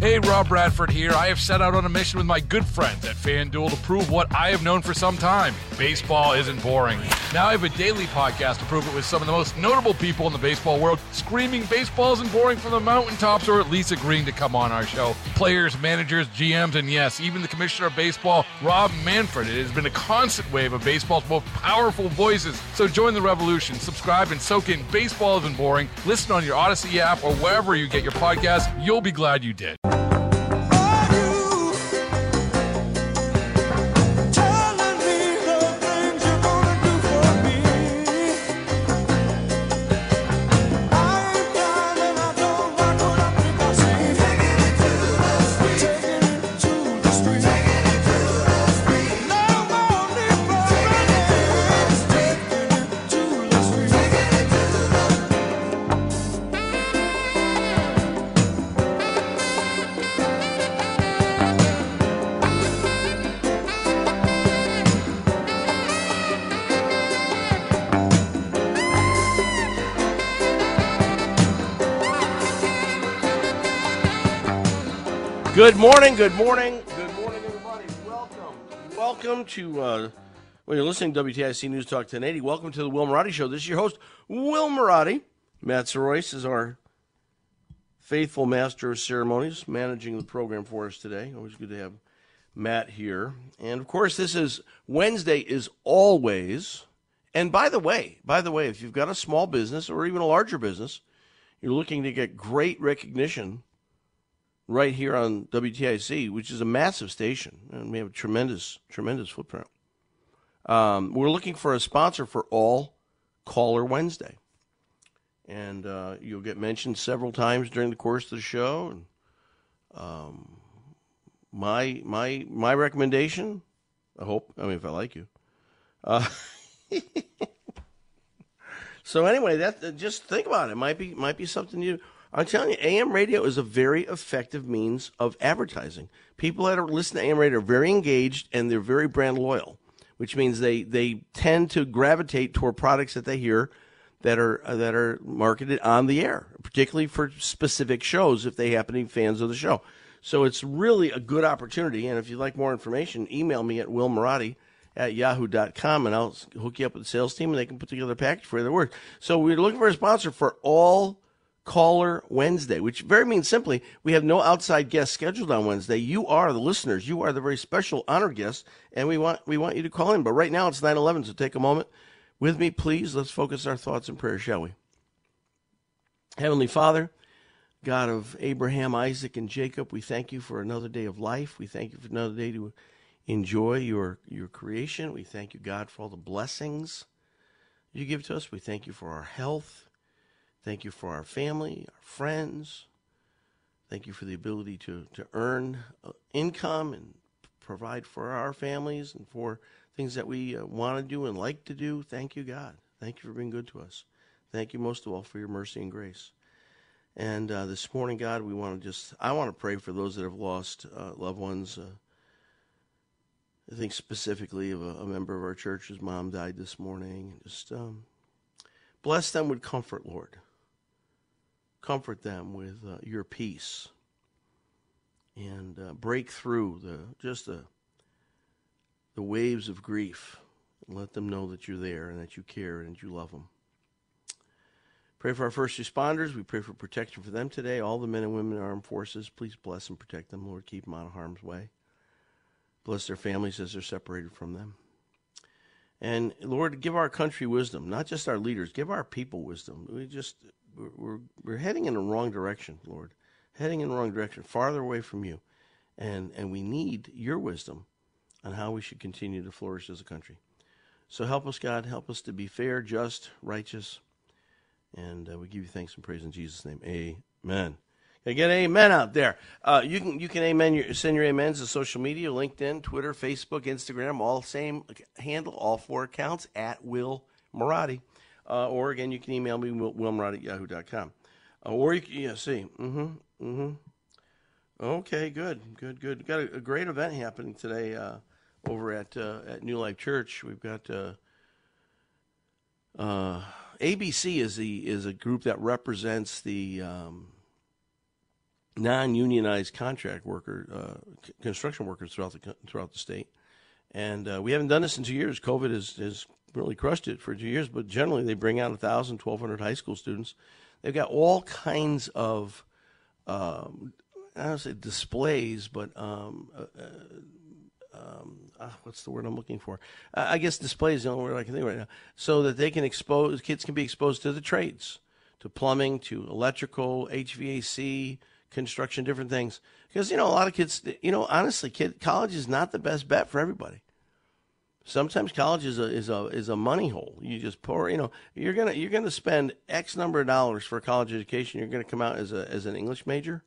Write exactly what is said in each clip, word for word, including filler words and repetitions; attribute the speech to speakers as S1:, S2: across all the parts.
S1: Hey, Rob Bradford here. I have set out on a mission with my good friends at FanDuel to prove what I have known for some time. Baseball isn't boring. Now I have a daily podcast to prove it with some of the most notable people in the baseball world, screaming baseball isn't boring from the mountaintops, or at least agreeing to come on our show. Players, managers, G Ms, and yes, even the commissioner of baseball, Rob Manfred. It has been a constant wave of baseball's most powerful voices. So join the revolution. Subscribe and soak in Baseball Isn't Boring. Listen on your Odyssey app or wherever you get your podcasts. You'll be glad you did.
S2: Good morning, good morning, good morning, everybody. Welcome. Welcome to, uh, when you're listening to W T I C News Talk ten eighty, welcome to the Will Marotti Show. This is your host, Will Marotti. Matt Soroyce is our faithful master of ceremonies, managing the program for us today. Always good to have Matt here. And, of course, this is, Wednesday is always, and by the way, by the way, if you've got a small business or even a larger business, you're looking to get great recognition right here on W T I C, which is a massive station, and we have a tremendous, tremendous footprint. Um, we're looking for a sponsor for All Caller Wednesday, and uh, you'll get mentioned several times during the course of the show. And um, my my my recommendation, I hope, I mean, if I like you. Uh, so anyway, that just think about it. Might be might be something you. I'm telling you, A M radio is a very effective means of advertising. People that are listening to A M radio are very engaged, and they're very brand loyal, which means they, they tend to gravitate toward products that they hear that are uh, that are marketed on the air, particularly for specific shows if they happen to be fans of the show. So it's really a good opportunity, and if you'd like more information, email me at willmarotti at yahoo dot com, and I'll hook you up with the sales team, and they can put together a package for you that works. So we're looking for a sponsor for All Caller Wednesday, which very means simply we have no outside guests scheduled on Wednesday. You are the listeners. You are the very special honored guests, and we want we want you to call in. But right now it's nine eleven, so take a moment with me, please. Let's focus our thoughts in prayer, shall we? Heavenly Father, God of Abraham, Isaac, and Jacob, we thank you for another day of life. We thank you for another day to enjoy your, your creation. We thank you, God, for all the blessings you give to us. We thank you for our health. Thank you for our family, our friends. Thank you for the ability to, to earn uh, income and provide for our families and for things that we uh, want to do and like to do. Thank you, God. Thank you for being good to us. Thank you most of all for your mercy and grace. And uh, this morning, God, we want to just, I want to pray for those that have lost uh, loved ones. Uh, I think specifically of a, a member of our church whose mom died this morning. Just um, bless them with comfort, Lord. Comfort them with uh, your peace, and uh, break through the just the the waves of grief, and let them know that you're there and that you care and that you love them. Pray for our first responders. We pray for protection for them today. All the men and women in the armed forces, please bless and protect them, Lord. Keep them out of harm's way. Bless their families as they're separated from them. And Lord, give our country wisdom, not just our leaders. Give our people wisdom. We just We're, we're heading in the wrong direction, Lord. Heading in the wrong direction, farther away from you. And and we need your wisdom on how we should continue to flourish as a country. So help us, God. Help us to be fair, just, righteous. And uh, we give you thanks and praise in Jesus' name. Amen. Okay, get an amen out there. Uh, you can you can amen your, send your amens to social media, LinkedIn, Twitter, Facebook, Instagram, all same handle, all four accounts, at Will Marotti. Uh, or, again, you can email me, willmarotti at yahoo dot com. Uh, or you can, yeah, see. Mm-hmm, mm-hmm. Okay, good, good, good. We've got a, a great event happening today uh, over at uh, at New Life Church. We've got uh, uh, A B C is the is a group that represents the um, non-unionized contract worker, uh, c- construction workers throughout the co- throughout the state. And uh, we haven't done this in two years. COVID has, has really crushed it for two years. But generally, they bring out one thousand, twelve hundred high school students. They've got all kinds of, um, I don't say displays, but um, uh, um, uh, what's the word I'm looking for? Uh, I guess display is the only word I can think of right now. So that they can expose, kids can be exposed to the trades, to plumbing, to electrical, H V A C, construction, different things. Because, you know, a lot of kids, you know, honestly, kid, college is not the best bet for everybody. Sometimes college is a is a is a money hole. You just pour, you know, you're gonna you're gonna spend X number of dollars for a college education. You're gonna come out as a as an English major,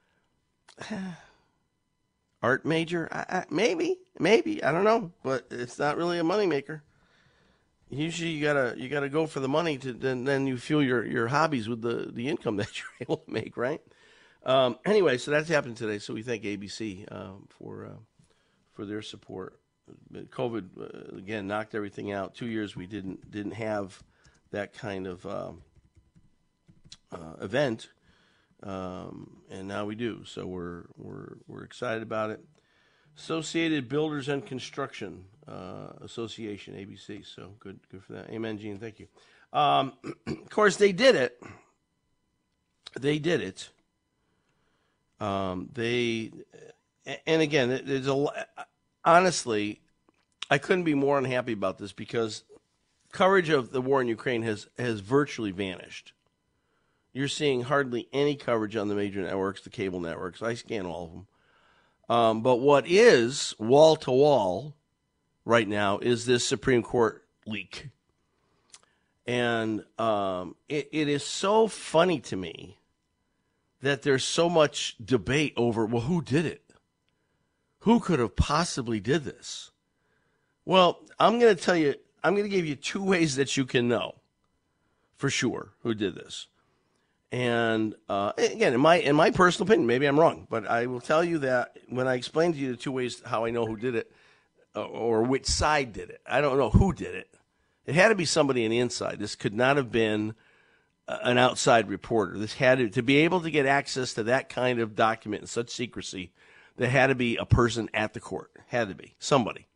S2: art major, I, I, maybe maybe I don't know, but it's not really a moneymaker. Usually, you gotta you gotta go for the money to then then you fuel your, your hobbies with the, the income that you're able to make, right? Um, anyway, so that's happened today. So we thank A B C um, for uh, for their support. COVID uh, again knocked everything out. Two years we didn't didn't have that kind of um, uh, event, um, and now we do. So we're we're we're excited about it. Associated Builders and Construction uh, Association, A B C. So good good for that. Amen, Gene. Thank you. Um, of course, they did it. They did it. Um, they, and again, there's a, honestly, I couldn't be more unhappy about this because coverage of the war in Ukraine has, has virtually vanished. You're seeing hardly any coverage on the major networks, the cable networks. I scan all of them. Um, but what is wall to wall right now is this Supreme Court leak. And um, it, it is so funny to me that there's so much debate over, well, who did it? Who could have possibly did this? Well, I'm going to tell you, I'm going to give you two ways that you can know for sure who did this. And uh, again, in my in my personal opinion, maybe I'm wrong, but I will tell you that when I explain to you the two ways how I know who did it uh, or which side did it, I don't know who did it. It had to be somebody on the inside. This could not have been an outside reporter. This had to, to be able to get access to that kind of document in such secrecy, there had to be a person at the court. Had to be somebody.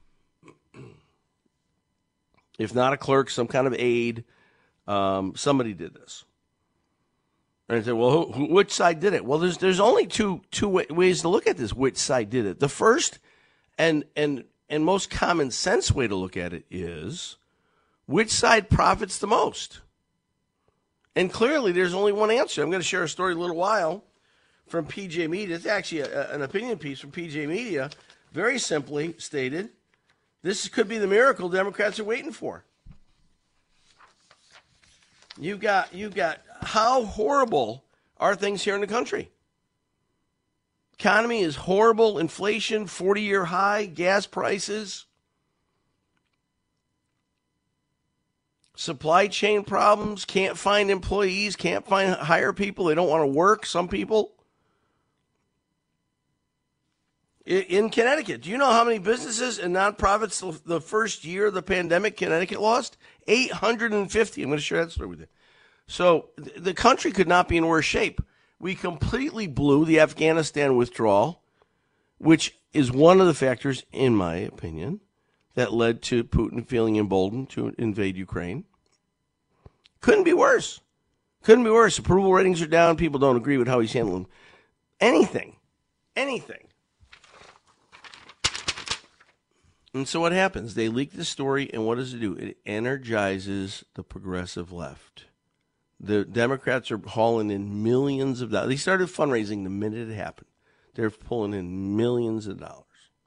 S2: If not a clerk, some kind of aide, um, somebody did this. And I said, well, who, who, which side did it? Well, there's there's only two two ways to look at this. Which side did it? The first and and and most common sense way to look at it is which side profits the most. And clearly, there's only one answer. I'm going to share a story in a little while from P J Media. It's actually a, an opinion piece from P J Media. Very simply stated, this could be the miracle Democrats are waiting for. You got, you got, how horrible are things here in the country? Economy is horrible. Inflation, forty-year high. Gas prices. Supply chain problems, can't find employees, can't find hire people. They don't want to work, some people. In Connecticut, do you know how many businesses and nonprofits the first year of the pandemic Connecticut lost? eight hundred fifty. I'm going to share that story with you. So the country could not be in worse shape. We completely blew the Afghanistan withdrawal, which is one of the factors, in my opinion, that led to Putin feeling emboldened to invade Ukraine. Couldn't be worse. Couldn't be worse. Approval ratings are down. People don't agree with how he's handling anything. Anything. And so what happens? They leak the story, and what does it do? It energizes the progressive left. The Democrats are hauling in millions of dollars. They started fundraising the minute it happened. They're pulling in millions of dollars.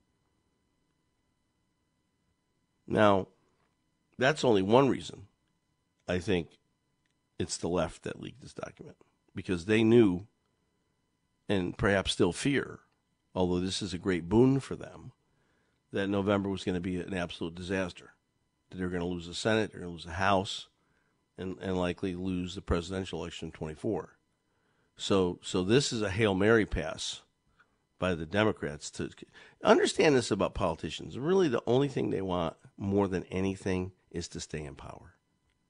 S2: Now, that's only one reason I think it's the left that leaked this document, because they knew, and perhaps still fear, although this is a great boon for them, that November was going to be an absolute disaster. That they're going to lose the Senate, they're going to lose the House, and, and likely lose the presidential election in twenty-four. So, so this is a Hail Mary pass by the Democrats. To understand this about politicians. Really, the only thing they want more than anything is to stay in power.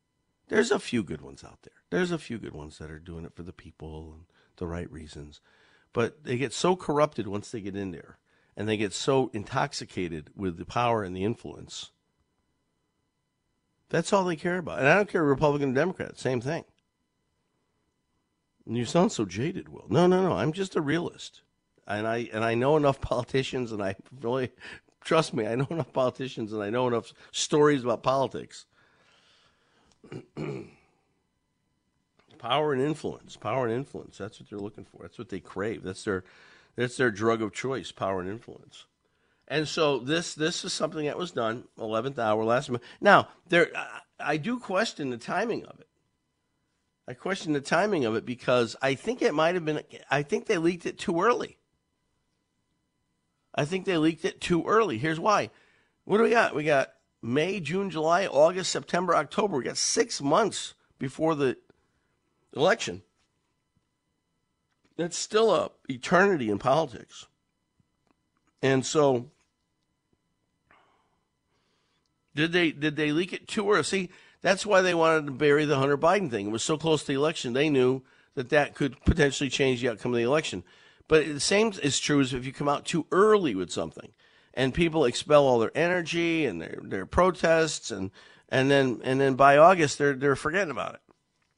S2: There's a few good ones out there. There's a few good ones that are doing it for the people and the right reasons. but they get so corrupted once they get in there, and they get so intoxicated with the power and the influence. That's all they care about. And I don't care, Republican or Democrat, same thing. And you sound so jaded, Will. No, no, no. I'm just a realist. And I and I know enough politicians, and I really, trust me, I know enough politicians, and I know enough stories about politics. Power and influence. Power and influence. That's what they're looking for. That's what they crave. That's their that's their drug of choice, power and influence. And so this this is something that was done, eleventh hour, last month. Now, there I, I do question the timing of it. I question the timing of it because I think it might have been, I think they leaked it too early. I think they leaked it too early. Here's why. What do we got? We got May, June, July, August, September, October. We got six months before the election. That's still a eternity in politics. And so, did they did they leak it too early? See, that's why they wanted to bury the Hunter Biden thing. It was so close to the election. They knew that that could potentially change the outcome of the election. But the same is true as if you come out too early with something, and people expel all their energy and their, their protests, and and then and then by August they're they're forgetting about it.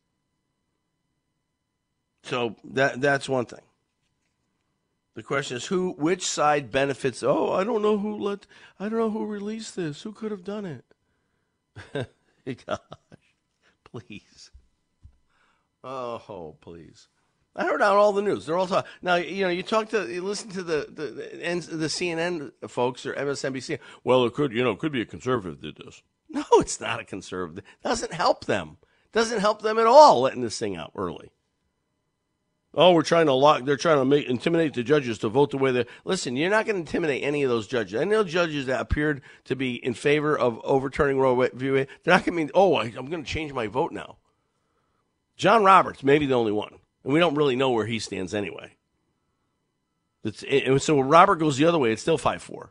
S2: So that that's one thing. The question is who, which side benefits? Oh, I don't know who let, I don't know who released this. Who could have done it? Gosh, please. Oh, please. I heard out all the news. They're all talking. Now, you know, you talk to, you listen to the the, the the C N N folks or M S N B C. Well, it could, you know, it could be a conservative that did this. No, it's not a conservative. It doesn't help them. It doesn't help them at all letting this thing out early. Oh, we're trying to lock, they're trying to make, intimidate the judges to vote the way they, listen, you're not going to intimidate any of those judges. Any of those judges that appeared to be in favor of overturning Roe v. Wade, they're not going to mean, oh, I, I'm going to change my vote now. John Roberts may be the only one, and we don't really know where he stands anyway. It's, it, so when Robert goes the other way, it's still five four.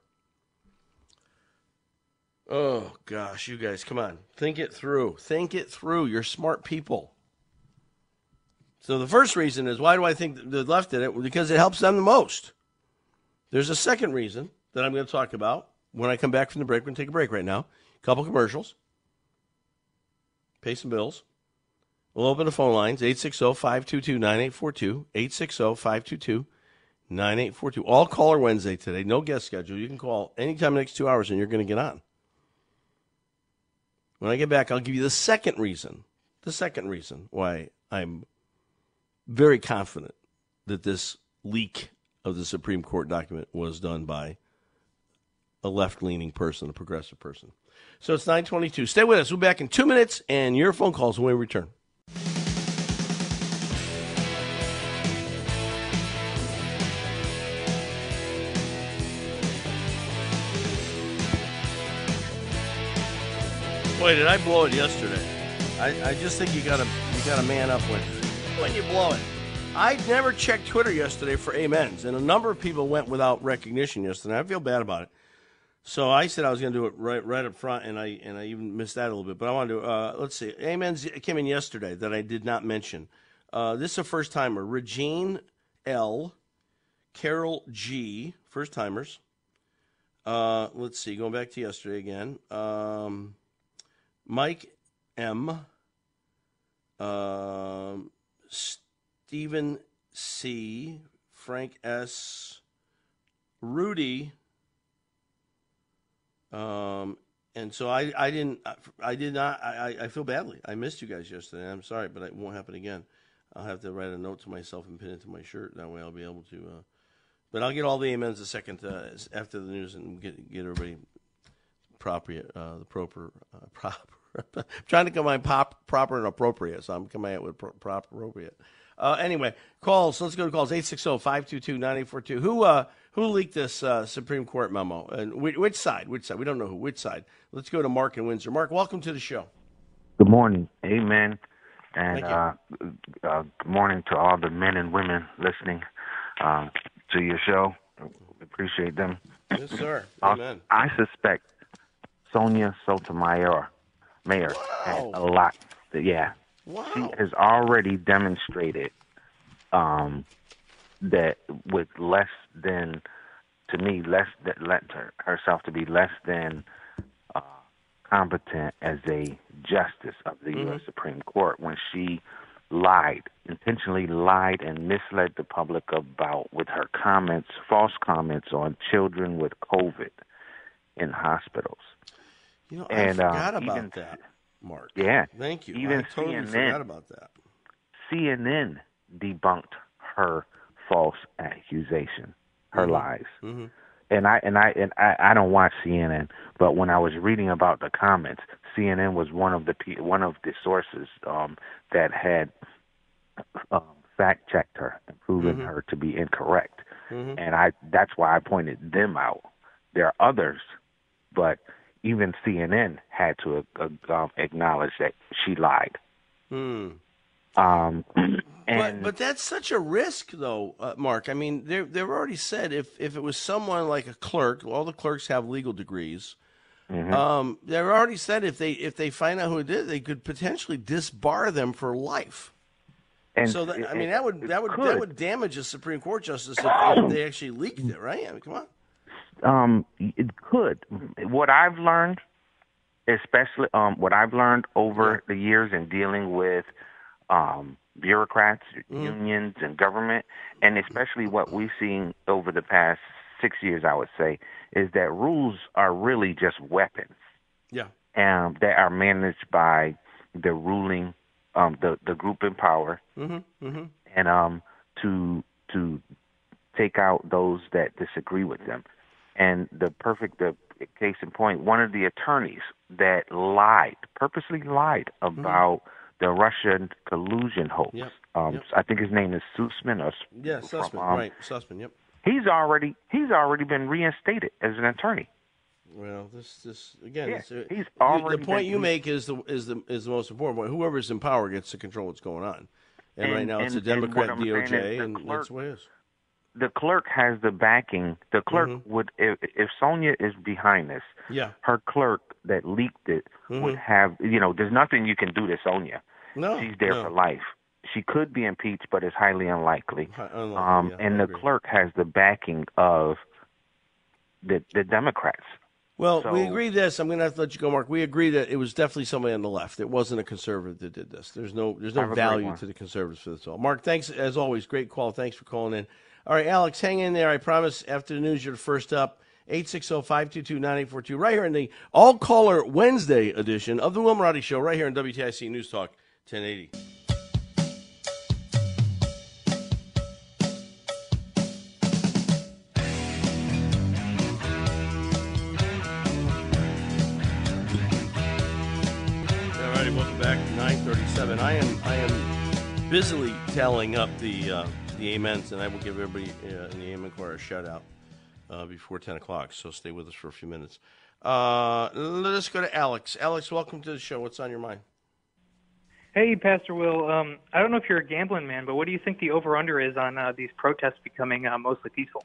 S2: Oh, gosh, you guys, come on. Think it through. Think it through. You're smart people. So the first reason is, why do I think the left did it? Because it helps them the most. There's a second reason that I'm going to talk about when I come back from the break. We're going to take a break right now. A couple commercials. Pay some bills. We'll open the phone lines, eight six zero, five two two, nine eight four two, eight six zero, five two two, nine eight four two. All caller Wednesday today. No guest schedule. You can call anytime in the next two hours and you're going to get on. When I get back, I'll give you the second reason, the second reason why I'm very confident that this leak of the Supreme Court document was done by a left-leaning person, a progressive person. So it's nine twenty-two. Stay with us. We'll be back in two minutes, and your phone calls when we return. Boy, did I blow it yesterday. I, I just think you gotta you gotta man up when when you blow it. I never checked Twitter yesterday for amens, and a number of people went without recognition yesterday. I feel bad about it. So I said I was going to do it right right up front, and I and I even missed that a little bit. But I want to, uh, let's see. Amens came in yesterday that I did not mention. Uh, this is a first-timer. Regine L., Carol G., first-timers. Uh, let's see, going back to yesterday again. Um, Mike M., um, Stephen C., Frank S., Rudy, um, and so I, I didn't, I did not, I, I feel badly. I missed you guys yesterday. I'm sorry, but it won't happen again. I'll have to write a note to myself and pin it to my shirt. That way I'll be able to, uh, but I'll get all the amens a second uh, after the news and get get everybody appropriate, uh, the proper, uh, proper. I'm trying to combine pop, proper and appropriate, so I'm coming out with pro- proper appropriate. Uh, anyway, calls. Let's go to calls. eight six zero, five two two, nine eight four two. Who uh, who leaked this uh, Supreme Court memo? And which, which side? Which side? We don't know who. Which side? Let's go to Mark in Windsor. Mark, welcome to the show.
S3: Good morning. Amen. And uh, uh, good morning to all the men and women listening uh, to your show. Appreciate them.
S2: Yes, sir. Amen.
S3: I, I suspect Sonia Sotomayor, mayor, wow. had a lot. To, yeah.
S2: Wow.
S3: She has already demonstrated um, that with less than, to me, less that let her, herself to be less than uh, competent as a justice of the
S2: Mm-hmm.
S3: U S Supreme Court when she lied, intentionally lied and misled the public about with her comments, false comments on children with COVID in hospitals.
S2: You know,
S3: And,
S2: I forgot
S3: um,
S2: about
S3: even-
S2: that, Mark.
S3: Yeah.
S2: Thank you.
S3: Even
S2: I totally
S3: C N N
S2: forgot about that.
S3: C N N debunked her false accusation, her
S2: Mhm.
S3: lies.
S2: Mm-hmm.
S3: And I and I and I, I don't watch C N N, but when I was reading about the comments, C N N was one of the pe- one of the sources um, that had um, fact checked her and proven
S2: Mhm.
S3: her to be incorrect.
S2: Mhm.
S3: And I that's why I pointed them out. There are others, but even C N N had to uh, um, acknowledge that she lied.
S2: Hmm.
S3: Um,
S2: But
S3: and
S2: but that's such a risk, though, uh, Mark. I mean, they they've already said if if it was someone like a clerk, all the clerks have legal degrees.
S3: Mhm.
S2: Um, they've already said if they if they find out who it is, they could potentially disbar them for life.
S3: and
S2: So that, I mean,
S3: it-
S2: that would
S3: it
S2: that would
S3: could.
S2: that would damage a Supreme Court justice if, if they actually leaked it, right? I mean, come on.
S3: Um, it could. What I've learned, especially um, what I've learned over the years in dealing with um, bureaucrats,
S2: Mm-hmm.
S3: unions, and government, and especially what we've seen over the past six years, I would say, is that rules are really just weapons
S2: Yeah.
S3: um, that are managed by the ruling, um, the the group in power,
S2: Mm-hmm. Mm-hmm.
S3: and um, to to take out those that disagree with them. And the perfect the case in point, one of the attorneys that lied, purposely lied about the Russian collusion hoax.
S2: Yep,
S3: Um,
S2: yep.
S3: I think his name is Sussman. Or,
S2: Yeah,
S3: from,
S2: Sussman,
S3: um,
S2: right? Sussman. Yep.
S3: He's already he's already been reinstated as an attorney.
S2: Well, this this again.
S3: Yeah,
S2: it's, uh,
S3: he's
S2: you-
S3: already
S2: the point
S3: been-
S2: you make is the is the is the most important point. Whoever's in power gets to control what's going on, and,
S3: And-
S2: right now it's
S3: and-
S2: a
S3: and what
S2: Democrat
S3: I'm
S2: D O
S3: saying is
S2: J,
S3: the
S2: and
S3: clerk-
S2: that's the way it is.
S3: The clerk has the backing. The clerk
S2: Mhm.
S3: would, if, if Sonia is behind this,
S2: Yeah.
S3: her clerk that leaked it would
S2: Mhm.
S3: have, you know, there's nothing you can do to Sonia.
S2: No,
S3: She's there
S2: no.
S3: for life. She could be impeached, but it's highly unlikely.
S2: Hi- unlikely,
S3: um,
S2: yeah,
S3: and
S2: I
S3: the
S2: agree.
S3: clerk has the backing of the the Democrats.
S2: Well, we
S3: So-
S2: agree this. I'm going to have to let you go, Mark. We agree that it was definitely somebody on the left. It wasn't a conservative that did this. There's no there's no
S3: Have a great
S2: value
S3: one.
S2: to the conservatives for this all. Mark, thanks as always. Great call. Thanks for calling in. All right, Alex, hang in there. I promise after the news you're the first up. eight six zero, five two two, nine eight four two right here in the All Caller Wednesday edition of the Will Marotti Show right here on W T I C News Talk ten eighty. All righty, welcome back. nine thirty-seven. I am I am busily tallying up the uh, the amens, and I will give everybody uh, in the Amen Choir a shout out uh, before ten o'clock. So stay with us for a few minutes. Uh, let us go to Alex. Alex, welcome to the show. What's on your mind?
S4: Hey, Pastor Will. Um, I don't know if you're a gambling man, but what do you think the over-under is on uh, these protests becoming uh, mostly peaceful?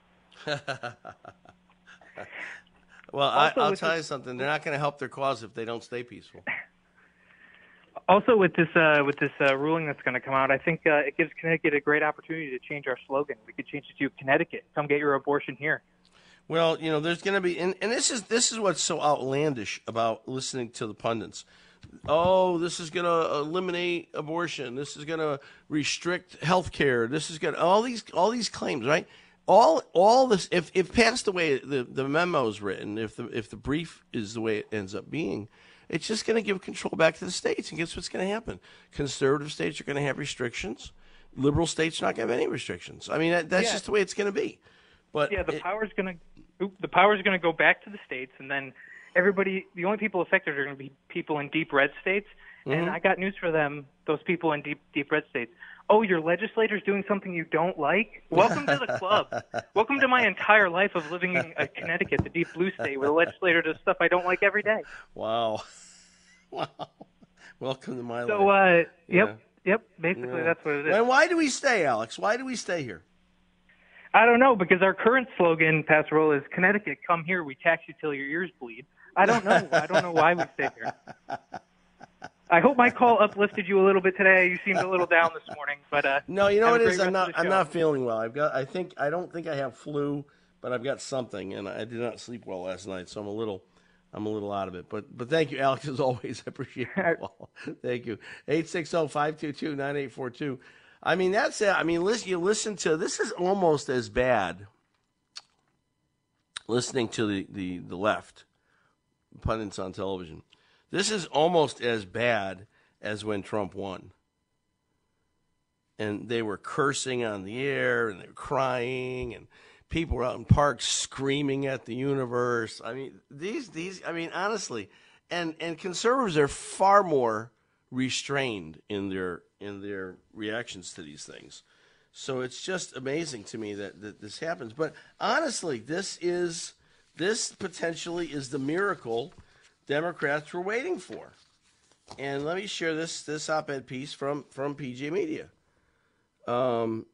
S2: Well, I,
S4: Also,
S2: I'll
S4: with
S2: tell
S4: this-
S2: you something. They're not going to help their cause if they don't stay peaceful.
S4: Also, with this uh, with this uh, ruling that's going to come out, I think uh, it gives Connecticut a great opportunity to change our slogan. We could change it to Connecticut. Come get your abortion here.
S2: Well, you know, there's going to be, and, and this is this is what's so outlandish about listening to the pundits. Oh, this is going to eliminate abortion. This is going to restrict health care. This is going to all these all these claims, right? All all this, if if passed the way the the memo is written, if the if the brief is the way it ends up being, it's just going to give control back to the states. And guess what's going to happen? Conservative states are going to have restrictions. Liberal states are not going to have any restrictions. I mean, that, that's
S4: Yeah.
S2: just the way it's going to be. But
S4: Yeah, the
S2: it-
S4: power's going to the power's going to go back to the states, and then everybody. The only people affected are going to be people in deep red states. And I got news for them. Those people in deep deep red states. Oh, your legislator's doing something you don't like? Welcome to the club. Welcome to my entire life of living in uh, Connecticut, the deep blue state, where the legislator does stuff I don't like every day.
S2: Wow. Wow. Welcome to my
S4: So,
S2: life.
S4: uh, yep, yep, basically
S2: Yeah.
S4: that's what it is.
S2: And why do we stay, Alex? Why do we stay here?
S4: I don't know, because our current slogan, Pastor Will, is Connecticut, come here, we tax you till your ears bleed. I don't know. I don't know why we stay here. I hope my call uplifted you a little bit today. You seemed a little down this morning, but uh,
S2: no, you know what it is.
S4: great
S2: I'm
S4: rest of
S2: not.
S4: the
S2: I'm
S4: show.
S2: not feeling well. I've got. I think. I don't think I have flu, but I've got something, and I did not sleep well last night, so I'm a little. I'm a little out of it. But but thank you, Alex, as always. I appreciate it. Thank you. eight six zero, five two two, nine eight four two. I mean, that's it. I mean, listen. You listen to this is almost as bad. Listening to the the, the left pundits on television. This is almost as bad as when Trump won. And they were cursing on the air, and they were crying, and people were out in parks screaming at the universe. I mean, these, these, I mean, honestly, and, and conservatives are far more restrained in their, in their reactions to these things. So it's just amazing to me that, that this happens. But honestly, this is, this potentially is the miracle Democrats were waiting for. And let me share this this op-ed piece from, from P J Media. Um,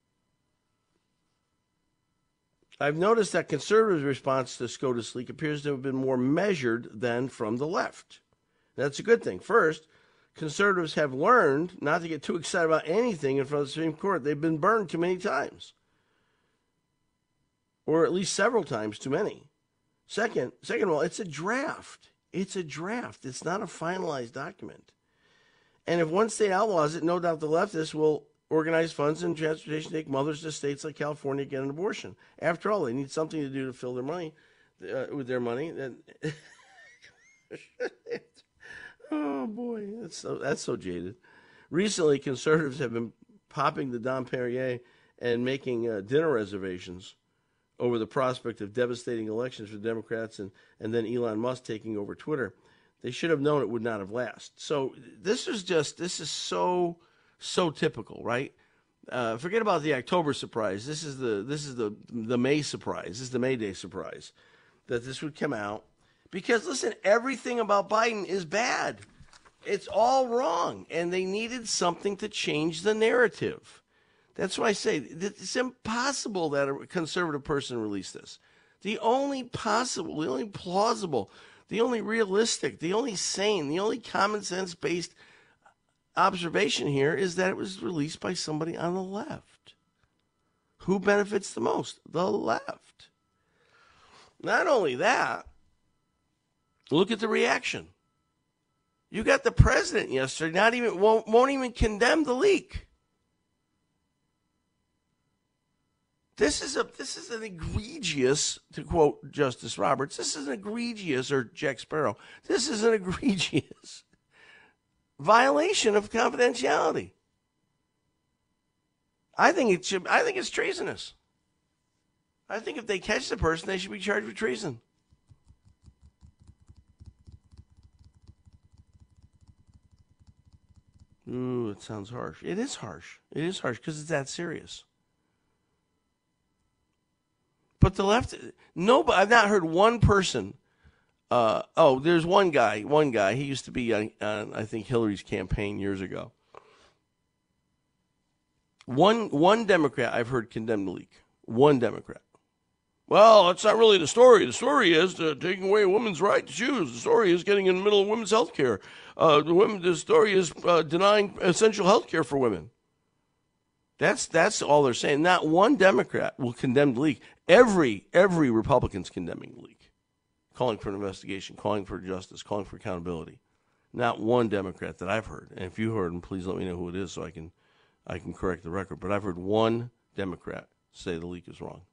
S2: I've noticed that conservatives' response to SCOTUS leak appears to have been more measured than from the left. That's a good thing. First, conservatives have learned not to get too excited about anything in front of the Supreme Court. They've been burned too many times. Or at least several times too many. Second, second of all, it's a draft. It's a draft. It's not a finalized document. And if one state outlaws it, no doubt the leftists will organize funds and transportation to take mothers to states like California get an abortion. After all, they need something to do to fill their money uh, with their money. Oh boy, that's so that's so jaded. Recently, conservatives have been popping the Dom Perrier and making uh, dinner reservations over the prospect of devastating elections for Democrats and, and then Elon Musk taking over Twitter. They should have known it would not have lasted. So this is just, this is so, so typical, right? Uh, forget about the October surprise. This is the, this is the, the May surprise. This is the May Day surprise that this would come out. Because listen, everything about Biden is bad. It's all wrong. And they needed something to change the narrative. That's why I say it's impossible that a conservative person released this. The only possible, the only plausible, the only realistic, the only sane, the only common sense based observation here is that it was released by somebody on the left. Who benefits the most? The left. Not only that, look at the reaction. You got the president yesterday, not even won't, won't even condemn the leak. This is a this is an egregious, to quote Justice Roberts, this is an egregious, or Jack Sparrow, this is an egregious violation of confidentiality. I think it should. I think it's treasonous. I think if they catch the person, they should be charged with treason. Ooh, it sounds harsh. It is harsh. It is harsh because it's that serious. But the left, nobody, I've not heard one person. Uh, oh, there's one guy. One guy. He used to be on, on, I think, Hillary's campaign years ago. One one Democrat I've heard condemn the leak. One Democrat. Well, that's not really the story. The story is uh, taking away a woman's right to choose. The story is getting in the middle of women's health care. Uh, the, women, the story is uh, denying essential health care for women. That's that's all they're saying. Not one Democrat will condemn the leak. Every every Republican's condemning the leak, calling for an investigation, calling for justice, calling for accountability. Not one Democrat that I've heard. And if you heard them, please let me know who it is so I can I can correct the record. But I've heard one Democrat say the leak is wrong.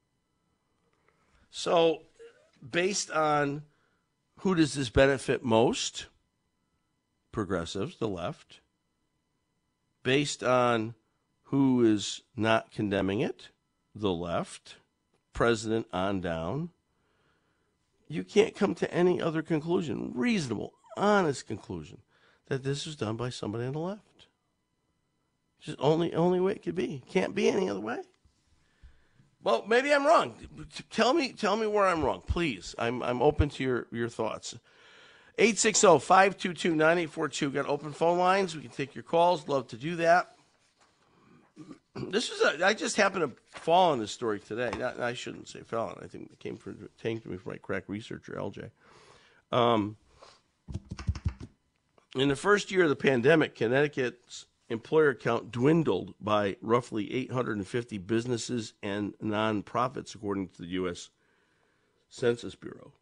S2: So, based on who does this benefit most? Progressives, the left. Based on who is not condemning it? The left. President on down. You can't come to any other conclusion, reasonable, honest conclusion, that this was done by somebody on the left. Just only only way it could be. Can't be any other way. Well, maybe I'm wrong. Tell me tell me where I'm wrong, please. I'm I'm open to your, your thoughts. eight six zero, five two two, nine eight four two. Got open phone lines. We can take your calls. Love to do that. This was a, I just happened to fall on this story today. Not, I shouldn't say fell on. I think it came from came to me from my crack researcher, L J. Um, In the first year of the pandemic, Connecticut's employer count dwindled by roughly eight hundred fifty businesses and nonprofits, according to the U S Census Bureau.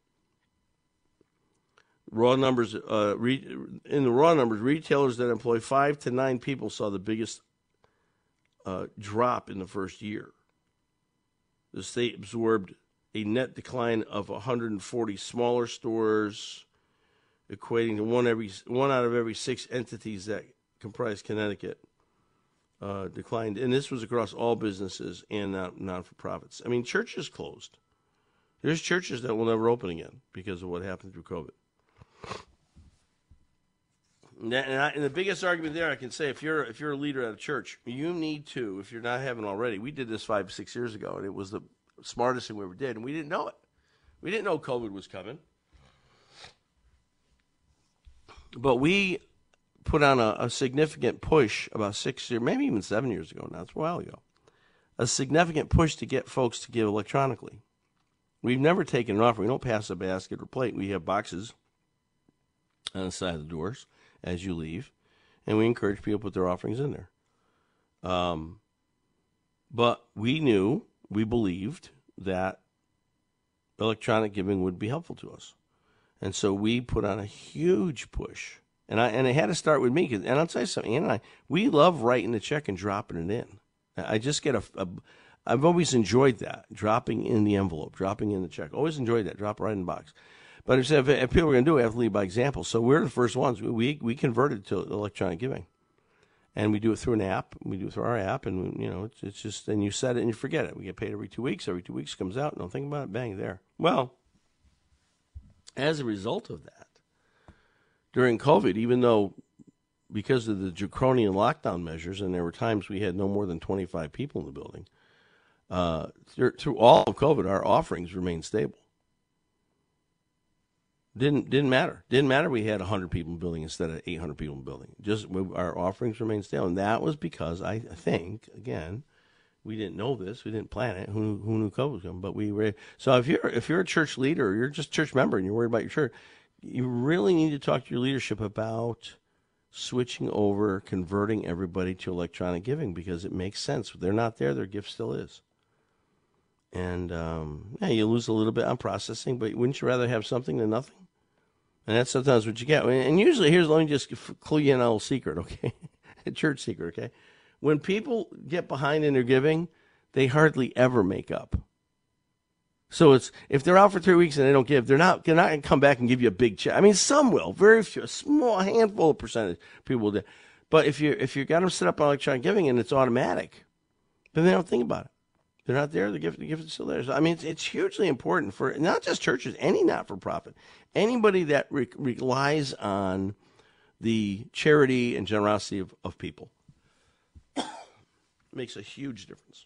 S2: Raw numbers, uh, re, in the raw numbers, retailers that employ five to nine people saw the biggest uh, drop in the first year. The state absorbed a net decline of one hundred forty smaller stores, equating to one every one out of every six entities that comprise Connecticut uh, declined. And this was across all businesses and non- non-for-profits. I mean, churches closed. There's churches that will never open again because of what happened through COVID. And, that, and, I, and the biggest argument there, I can say, if you're if you're a leader at a church, you need to, if you're not having already, we did this five, six years ago, and it was the smartest thing we ever did, and we didn't know it. We didn't know COVID was coming. But we put on a, a significant push about six years, maybe even seven years ago now, it's a while ago, a significant push to get folks to give electronically. We've never taken an offer. We don't pass a basket or plate. We have boxes on the side of the doors as you leave, and we encourage people to put their offerings in there. Um, but we knew, we believed that electronic giving would be helpful to us. And so we put on a huge push. And I and it had to start with me. Cause, and I'll tell you something, Ann and I, we love writing the check and dropping it in. I just get a, a I've always enjoyed that, dropping in the envelope, dropping in the check. Always enjoyed that, drop it right in the box. But if, if people are going to do it, we have to lead by example. So we're the first ones. We we converted to electronic giving. And we do it through an app. We do it through our app. And, you know, it's, it's just, and you set it and you forget it. We get paid every two weeks. Every two weeks comes out. Don't think about it. Bang, there. Well, as a result of that, during COVID, even though because of the draconian lockdown measures, and there were times we had no more than twenty-five people in the building, uh, through, through all of COVID, our offerings remained stable. Didn't didn't matter. Didn't matter we had one hundred people in the building instead of eight hundred people in the building. Just we, our offerings remained stable. And that was because, I think, again, we didn't know this. We didn't plan it. Who, who knew COVID was coming? But we were. So if you're, if you're a church leader or you're just a church member and you're worried about your church, you really need to talk to your leadership about switching over, converting everybody to electronic giving because it makes sense. If they're not there, their gift still is. And, um, yeah, you lose a little bit on processing, but wouldn't you rather have something than nothing? And that's sometimes what you get. And usually, here's, let me just clue you in a little secret, okay? A church secret, okay? When people get behind in their giving, they hardly ever make up. So it's, if they're out for three weeks and they don't give, they're not, they're not going to come back and give you a big check. I mean, some will, very few, a small handful of percentage people will do. But if you if you got them set up on electronic giving and it's automatic, then they don't think about it. They're not there. The gift, the gift is still there. So, I mean, it's, it's hugely important for not just churches, any not-for-profit, anybody that re- relies on the charity and generosity of, of people. Makes a huge difference.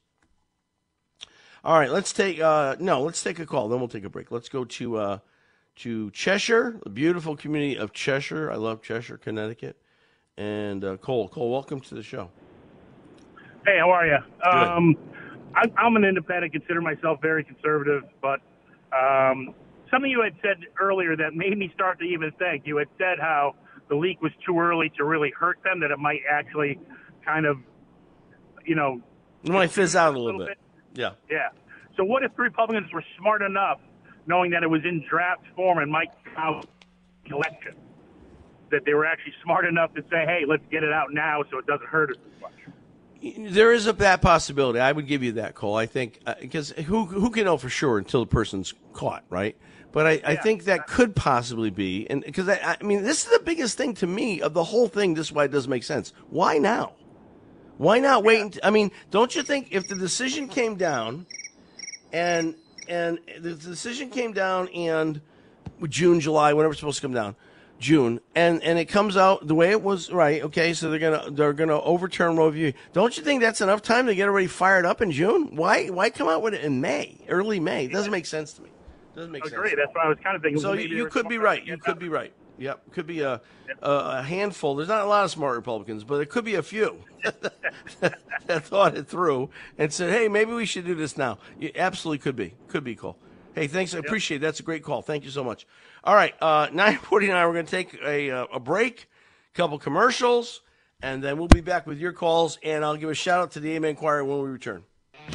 S2: All right, let's take uh, no, let's take a call. Then we'll take a break. Let's go to uh, to Cheshire, the beautiful community of Cheshire. I love Cheshire, Connecticut. And uh, Cole, Cole, welcome to the show.
S5: Hey, how are you? Um, I, I'm an independent, consider myself very conservative, but um, something you had said earlier that made me start to even think. You had said how the leak was too early to really hurt them, that it might actually kind of, you know,
S2: it might fizz out a little, a little bit. bit. Yeah.
S5: Yeah. So what if the Republicans were smart enough, knowing that it was in draft form and might come out in election, that they were actually smart enough to say, hey, let's get it out now so it doesn't hurt us as much?
S2: There is a that possibility. I would give you that, Cole. I think because uh, who who can know for sure until the person's caught, right? But I, yeah, I think that could possibly be, and because I, I mean, this is the biggest thing to me of the whole thing. This is why it doesn't make sense. Why now? Why not wait? Until, I mean, don't you think if the decision came down, and and the decision came down and June, July, whenever it's supposed to come down. June, and, and it comes out the way it was, right? Okay, so they're gonna they're gonna overturn Roe v. Wade. Don't you think that's enough time to get everybody fired up in June? Why why come out with it in May, early May? It doesn't make sense to me. Doesn't make
S5: Agree.
S2: sense.
S5: That's what I was kind of thinking.
S2: So you, you could be right. You could be right. Yep, could be a, a a handful. There's not a lot of smart Republicans, but it could be a few that thought it through and said, "Hey, maybe we should do this now." You absolutely could be. Could be, Cole. Hey, thanks. I
S5: yep.
S2: appreciate it. That's a great call. Thank you so much. All right, uh, nine forty-nine, we're going to take a, uh, a break. couple commercials, and then we'll be back with your calls, and I'll give a shout-out to the A M Inquirer when we return.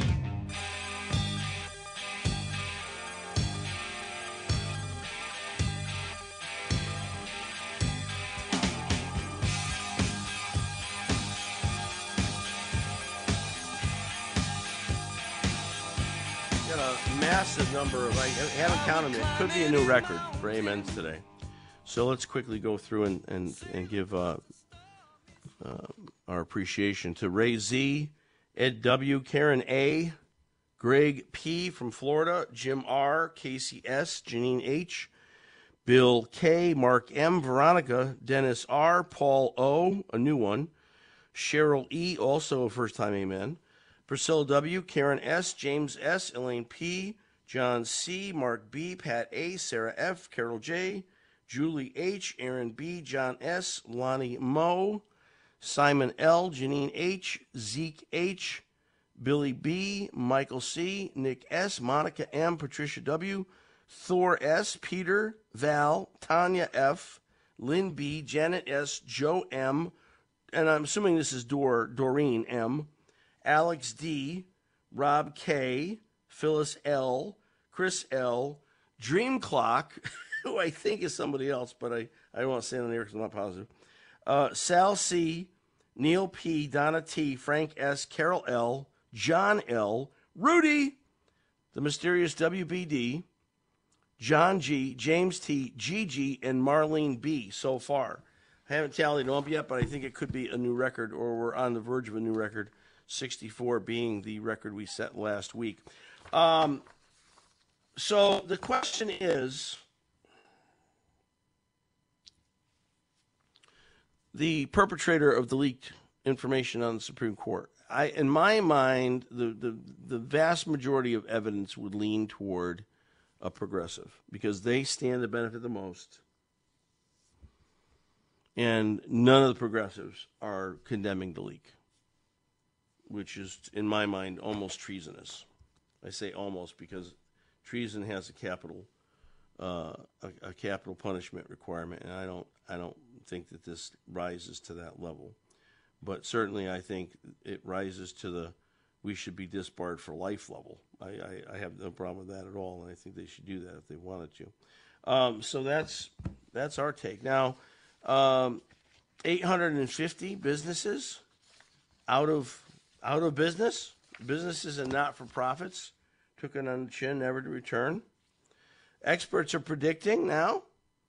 S2: Massive number of, I haven't counted them, it could be a new record for amens today. So let's quickly go through and, and, and give uh, uh, our appreciation to Ray Z, Ed W., Karen A., Greg P. from Florida, Jim R., Casey S., Janine H., Bill K., Mark M., Veronica, Dennis R., Paul O., a new one, Cheryl E., also a first-time amen, Priscilla W., Karen S., James S., Elaine P., John C., Mark B., Pat A., Sarah F., Carol J., Julie H., Aaron B., John S., Lonnie Mo, Simon L., Janine H., Zeke H., Billy B., Michael C., Nick S., Monica M., Patricia W., Thor S., Peter, Val, Tanya F., Lynn B., Janet S., Joe M., and I'm assuming this is Dor, Doreen M., Alex D., Rob K., Phyllis L., Chris L., Dream Clock, who I think is somebody else, but I, I don't want to say it on the air because I'm not positive, uh, Sal C., Neil P., Donna T., Frank S., Carol L., John L., Rudy, the mysterious W B D, John G., James T., Gigi, and Marlene B. so far. I haven't tallied them up yet, but I think it could be a new record, or we're on the verge of a new record, sixty-four being the record we set last week. Um, so the question is, the perpetrator of the leaked information on the Supreme Court. I, in my mind, the, the, the vast majority of evidence would lean toward a progressive because they stand to benefit the most. And none of the progressives are condemning the leak, which is, in my mind, almost treasonous. I say almost because treason has a capital, uh, a, a capital punishment requirement, and I don't, I don't think that this rises to that level. But certainly, I think it rises to the we should be disbarred for life level. I, I, I have no problem with that at all, and I think they should do that if they wanted to. Um, so that's that's our take. Now, um, eight hundred fifty businesses out of out of business. Businesses and not-for-profits took it on the chin, never to return. Experts are predicting now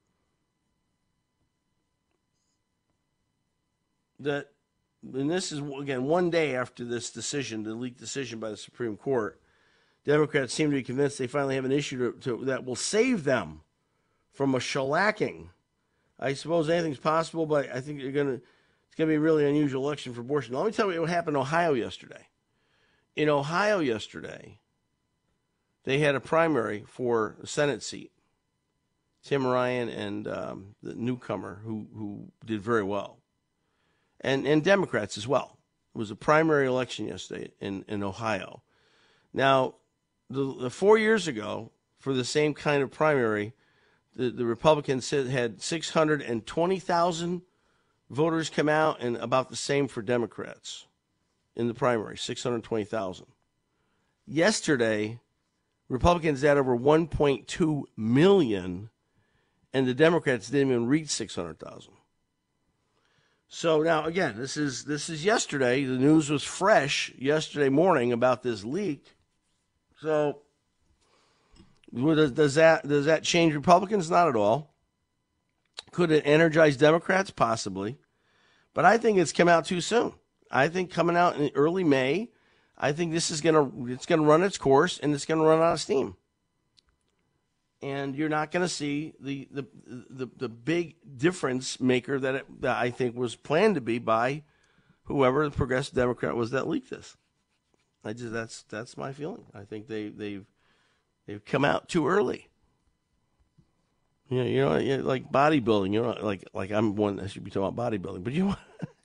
S2: that, and this is, again, one day after this decision, the leaked decision by the Supreme Court, Democrats seem to be convinced they finally have an issue to, to, that will save them from a shellacking. I suppose anything's possible, but I think you're gonna, it's going to be a really unusual election for abortion. Now, let me tell you what happened in Ohio yesterday. In Ohio yesterday, they had a primary for a Senate seat. Tim Ryan and um, the newcomer who, who did very well. And and Democrats as well. It was a primary election yesterday in, in Ohio. Now, the, the four years ago, for the same kind of primary, the, the Republicans had six hundred twenty thousand voters come out, and about the same for Democrats in the primary, six hundred twenty thousand. Yesterday, Republicans had over one point two million, and the Democrats didn't even reach six hundred thousand. So now, again, this is this is yesterday. The news was fresh yesterday morning about this leak. So does, does that does that change Republicans? Not at all. Could it energize Democrats? Possibly. But I think it's come out too soon. I think coming out in early May, I think this is gonna it's gonna run its course and it's gonna run out of steam. And you're not going to see the, the the the big difference maker that, it, that I think was planned to be by whoever the progressive Democrat was that leaked this. I just that's that's my feeling. I think they they've they've come out too early. You know, you know, you know like bodybuilding. You know, like like I'm one that should be talking about bodybuilding, but you want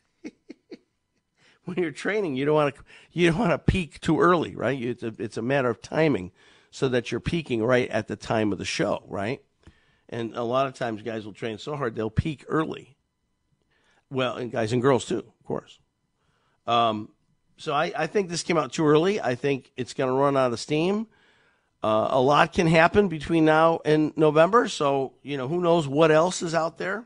S2: when you're training, you don't want to you don't want to peak too early, right? It's a it's a matter of timing, so that you're peaking right at the time of the show, right? And a lot of times guys will train so hard, they'll peak early. Well, and guys and girls too, of course. Um, so I, I think this came out too early. I think it's going to run out of steam. Uh, a lot can happen between now and November. So, you know, who knows what else is out there.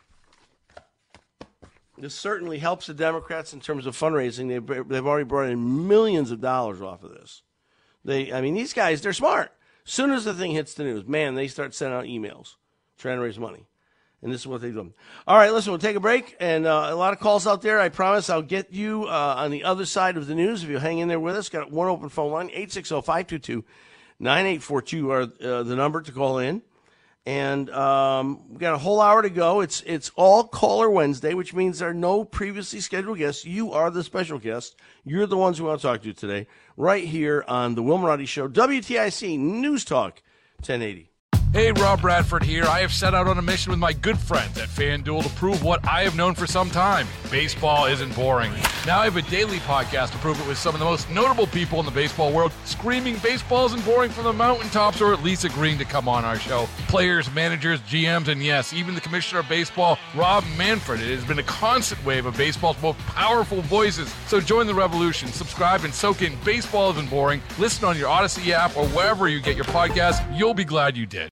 S2: This certainly helps the Democrats in terms of fundraising. They've, they've already brought in millions of dollars off of this. They, I mean, these guys, they're smart. As soon as the thing hits the news, man, they start sending out emails trying to raise money. And this is what they do. All right, listen, we'll take a break. And uh, a lot of calls out there. I promise I'll get you uh, on the other side of the news if you hang in there with us. Got one open phone line, eight six zero, five two two, nine eight four two are uh, the number to call in. And um, we've got a whole hour to go. It's it's all Caller Wednesday, which means there are no previously scheduled guests. You are the special guest. You're the ones we want to talk to today, right here on the Will Marotti Show, W T I C News Talk ten eighty.
S1: Hey, Rob Bradford here. I have set out on a mission with my good friends at FanDuel to prove what I have known for some time. Baseball isn't boring. Now I have a daily podcast to prove it with some of the most notable people in the baseball world, screaming baseball isn't boring from the mountaintops, or at least agreeing to come on our show. Players, managers, G Ms, and yes, even the commissioner of baseball, Rob Manfred. It has been a constant wave of baseball's most powerful voices. So join the revolution. Subscribe and soak in Baseball Isn't Boring. Listen on your Odyssey app or wherever you get your podcasts. You'll be glad you did.